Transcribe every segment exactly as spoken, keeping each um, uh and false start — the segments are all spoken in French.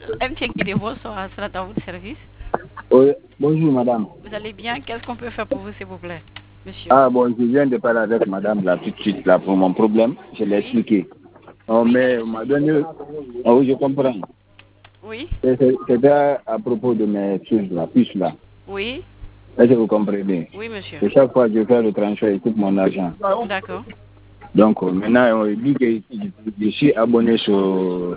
M. Tchekide, bonsoir, c'est à vous de service. Oui, bonjour madame. Vous allez bien? Qu'est-ce qu'on peut faire pour vous, s'il vous plaît, monsieur? Ah bon, je viens de parler avec madame là tout de suite là pour mon problème. Je l'ai Oui. expliqué. Oh, Oui, mais on m'a donné. Ah oui, je comprends. Oui. C'était à propos de mes choses là, puces là. Oui. Est-ce que vous comprenez? Oui, monsieur. Et chaque fois que je fais le transfert, il coupe mon argent. D'accord. Donc euh, maintenant, on dit que je suis abonné sur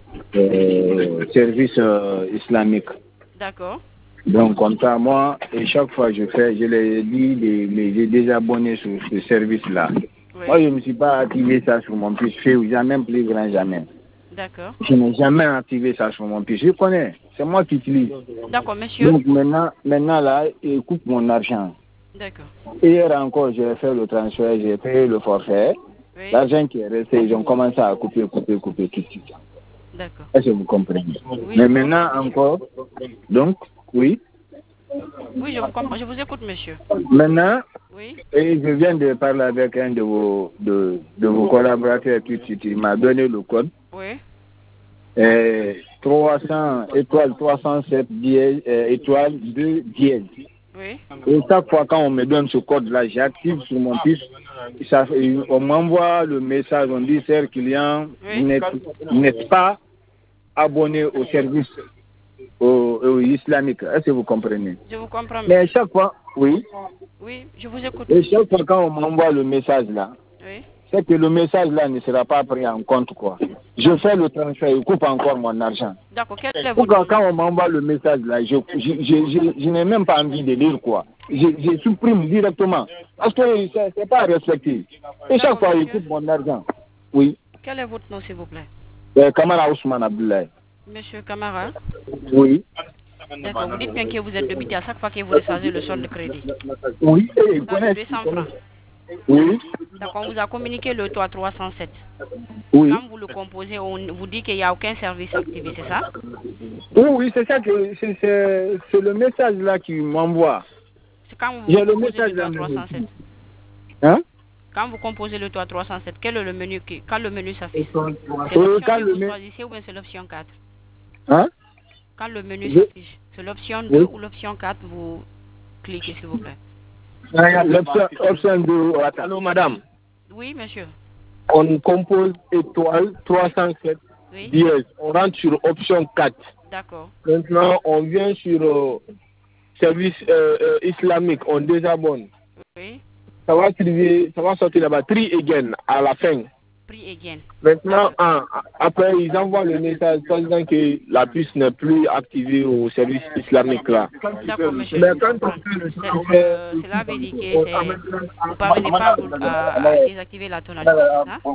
euh, service euh, islamique. D'accord. Donc comme ça, moi, et chaque fois que je fais, je l'ai dit, les- mais j'ai déjà abonné sur ce service-là. Oui. Moi, je ne me suis pas activé ça sur mon puce, jamais plus grand, jamais. D'accord. Je n'ai jamais activé ça sur mon puce. Je connais, c'est moi qui utilise. D'accord, monsieur. Donc maintenant, maintenant là, il coupe mon argent. D'accord. Hier encore, j'ai fait le transfert, j'ai payé le forfait. Oui. L'argent qui est resté, ils ont commencé à couper, couper, couper tout de suite. D'accord. Est-ce que vous comprenez? Oui, Mais je maintenant comprends, monsieur. encore, donc, oui. Oui, je vous comprends. Je vous écoute, monsieur. Maintenant, Oui. et je viens de parler avec un de vos, de, de vos collaborateurs tout de suite. Il m'a donné le code. Oui. Et trois cents étoiles trois cent sept dièse, euh, étoiles deux dièse. Oui. Et chaque fois quand on me donne ce code-là, j'active sur mon puce. Ça, on m'envoie le message, on dit, cher client, Oui. vous n'êtes vous n'êtes pas abonné au service au, au islamique. Est-ce que vous comprenez? Je vous comprends, Mais monsieur. chaque fois, oui. Oui, je vous écoute, Et monsieur. chaque fois quand on m'envoie le message là, Oui. c'est que le message là ne sera pas pris en compte, quoi. Je fais le transfert, il coupe encore mon argent. D'accord. Quel est votre Pourquoi nom? quand on m'envoie le message là, je, je, je, je, je n'ai même pas envie de lire, quoi. Je, je supprime directement. Parce que c'est c'est pas respecté. Et chaque D'accord, fois, il monsieur. coupe mon argent. Oui. Quel est votre nom, s'il vous plaît? Euh, Kamara Ousmane Abdoulaye. Monsieur Camara. Oui. D'accord. Vous dites bien que vous êtes débité à chaque fois que vous rechargez le solde de crédit. Oui, et il Ça, de connaît, deux il cents connaît. francs. Oui. D'accord. On vous a communiqué le toit trois cent sept. Oui. Quand vous le composez, on vous dit qu'il n'y a aucun service activé, c'est ça? Oui, oui, c'est ça que c'est c'est- c'est le message là qui m'envoie. C'est quand vous J'ai le composez message le là toit même trois cent sept. ici. Hein? Quand vous composez le toit trois cent sept, quel est le menu qui, quand le menu s'affiche? C'est Oui, l'option quand deux que le vous message. choisissez ou bien c'est l'option quatre? Hein? Quand le menu Oui. s'affiche, c'est l'option deux Oui. ou l'option quatre, vous cliquez s'il vous plaît. L'option option deux. Allô, madame. Oui, monsieur. On compose étoile trois cent sept Oui. dièse. On rentre sur option quatre. D'accord. Maintenant, on vient sur euh, service euh, euh, islamique. On désabonne. Oui. Ça va, trier- ça va sortir là-bas. Three again à la fin. Prix again. Maintenant, ah, après, ils envoient le message disant que la puce n'est plus activée au service islamique là. D'accord, monsieur, je Mais vous quand on comprends. fait le C'est- transfert, euh, cela veut dire que c'est, vous ne parvenez pas à, vous- à- à désactiver la tonalité, c'est ça?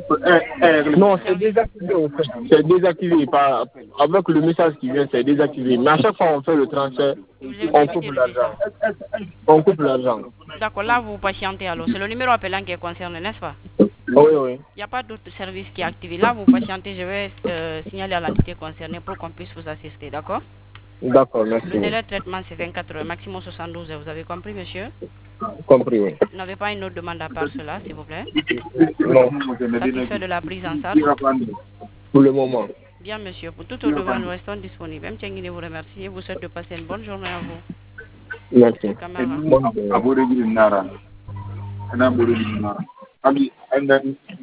non, c'est Service. désactivé au fait. C'est désactivé. Pas, avec le message qui vient, c'est désactivé. Mais à chaque fois on fait le transfert, Vous êtes on débité coupe de deux l'argent. cents. On coupe l'argent. D'accord, là vous patientez alors. C'est le numéro appelant qui est concerné, n'est-ce pas? Oui, oui. Il n'y a pas d'autre service qui est activé. Là vous patientez, je vais euh, signaler à l'entité concernée pour qu'on puisse vous assister, d'accord? D'accord, Le merci. délai de traitement c'est vingt-quatre heures, maximum soixante-douze heures. Vous avez compris, monsieur? Compris, oui. Vous n'avez pas une autre demande à part cela, s'il vous plaît? Non. Satisfait de la prise en charge? Pour le moment. Bien, monsieur. Pour toute autre demande, nous restons disponibles. M. Tchengine vous remercie et vous souhaite de passer une bonne journée à vous. Merci. Monsieur Camara. Bonne journée.